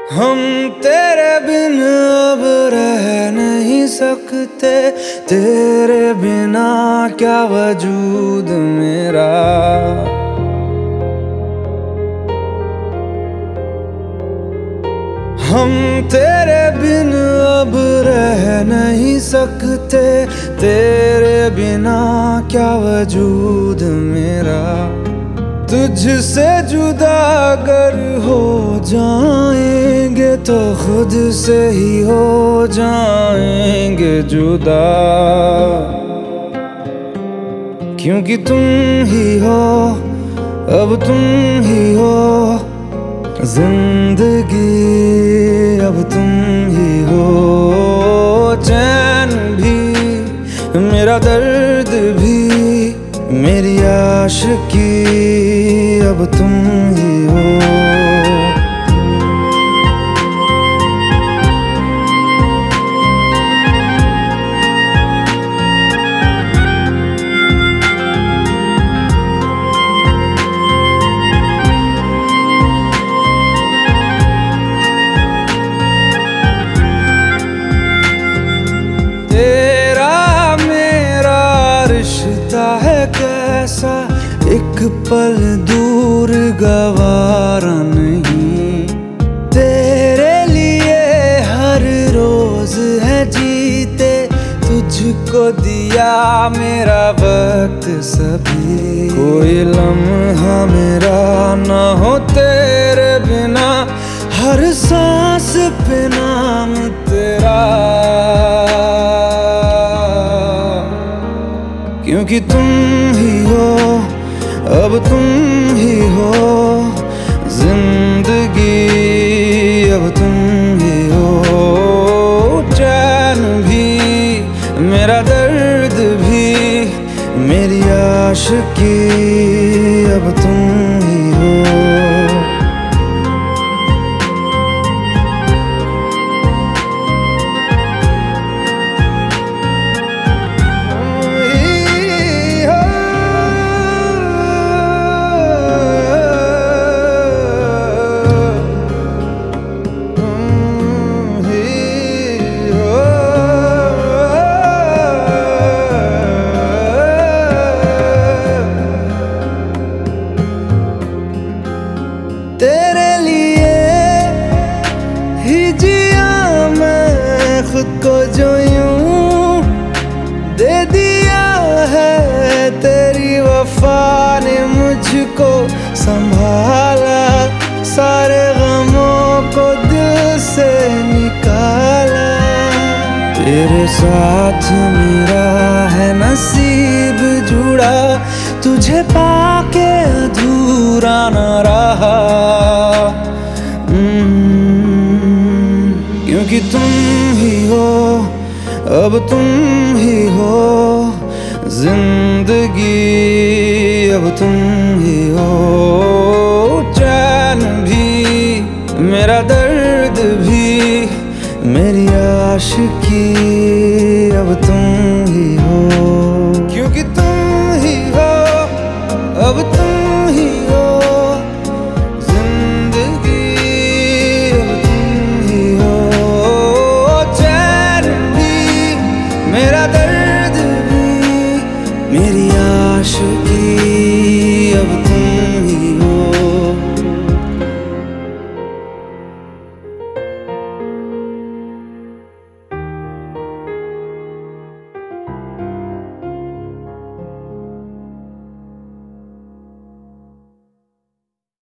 हम तेरे बिन अब रह नहीं सकते, तेरे बिना क्या वजूद मेरा। हम तेरे बिन अब रह नहीं सकते, तेरे बिना क्या वजूद मेरा। तुझसे जुदा अगर हो जाएंगे तो खुद से ही हो जाएंगे जुदा, क्योंकि तुम ही हो, अब तुम ही हो जिंदगी, अब तुम ही हो। चैन भी, मेरा दर्द भी, मेरी आशिकी, अब तुम ही हो। कैसा एक पल दूर गवारा नहीं, तेरे लिए हर रोज है जीते, तुझको दिया मेरा वक्त सभी। कोई लम्हा मेरा ना हो तेरे बिना, हर सांस पे नाम तेरा, क्योंकि तुम ही हो, अब तुम ही हो जिंदगी, अब तुम ही हो। चैन भी, मेरा दर्द भी, मेरी आशिकी, अब तुम ही हो। तेरे लिए ही जिया मैं खुद को, जो यूं दे दिया है तेरी वफा ने मुझको संभाला, सारे गमों को दिल से निकाला। तेरे साथ मेरा है नसीब जुड़ा, तुझे पाके अधूरा न रहा, क्योंकि तुम ही हो, अब तुम ही हो जिंदगी, अब तुम ही हो। चैन भी, मेरा दर्द भी, मेरी आशिकी, अब तुम ही हो, क्योंकि तुम ही हो, अब तुम ही हो जिंदगी, अब तुम ही हो। चैन भी, मेरा दर्द भी, मेरी आशिकी।